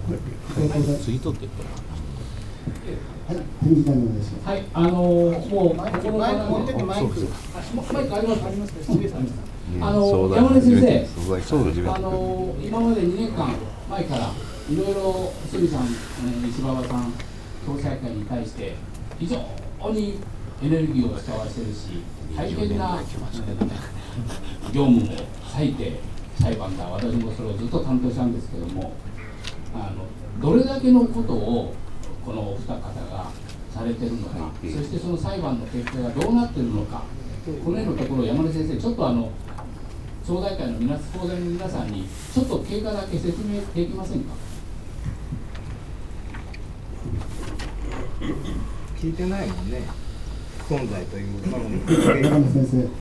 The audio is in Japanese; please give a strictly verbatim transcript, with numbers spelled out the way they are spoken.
次取ってるから。 はい、手短にお願いします。 はい、あのー、もうマイクマイク持っててマイクマイクありますあります失礼しました。あのの山根先生、 そうですあのー、今までにねんかん前からいろいろ杉さん、石馬場さん、共済会に対して非常にエネルギーを使わせるし、大変な業務も割いて裁判だ、私もそれをずっと担当したんですけども、あのどれだけのことをこのお二方がされてるのか、そしてその裁判の結果がどうなってるのか、この辺のところを山根先生、ちょっとあの総大会の皆講座の皆さんにちょっと経過だけ説明できませんか。 聞いてないもんね、存在というものに。 山根先生、